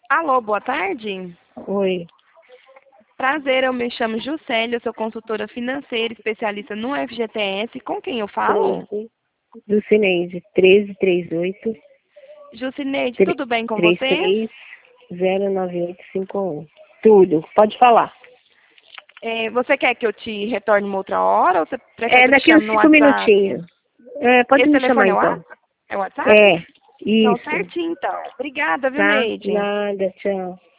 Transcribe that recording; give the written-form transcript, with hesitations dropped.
Alô, boa tarde. Oi, Prazer, eu me chamo Juscelia, eu sou consultora financeira, especialista no FGTS. Com quem eu sim, falo? sim. Do Cineide, 1338 Jucineide, tudo bem com você? 33 09851. Tudo, pode falar. Você quer que eu te retorne uma outra hora ou você prefere É que eu te daqui uns chame no 5 WhatsApp? minutinhos. É, pode Esse me chamar telefone então. é o WhatsApp? É, Então, isso. certinho então. Obrigada, viu, Tá? Neide? Nada, tchau.